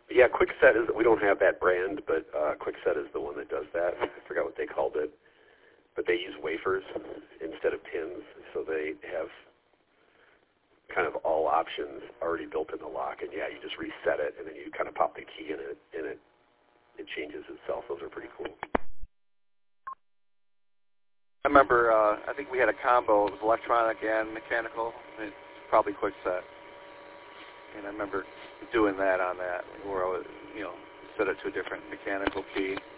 Yeah, Quickset is. We don't have that brand, but Quickset is the one that does that. I forgot what they called it, but they use wafers instead of tins, so they have kind of all options already built in the lock. And yeah, you just reset it, and then you kind of pop the key in it, and it changes itself. Those are pretty cool. I remember, I think we had a combo. It was electronic and mechanical. It's probably Quickset. And I remember doing that on that, where I would, set it to a different mechanical key.